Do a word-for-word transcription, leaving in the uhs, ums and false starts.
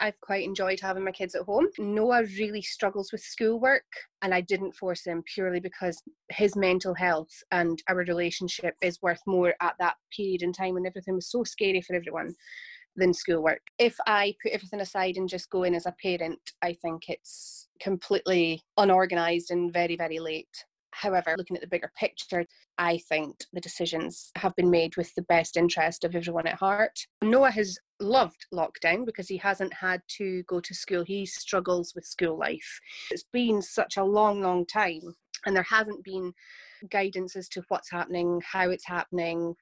I've quite enjoyed having my kids at home. Noah really struggles with schoolwork, and I didn't force him purely because his mental health and our relationship is worth more at that period in time when everything was so scary for everyone than schoolwork. If I put everything aside and just go in as a parent, I think it's completely unorganised and very, very late. However, looking at the bigger picture, I think the decisions have been made with the best interest of everyone at heart. Noah has loved lockdown because he hasn't had to go to school. He struggles with school life. It's been such a long, long time, and there hasn't been guidance as to what's happening, how it's happening,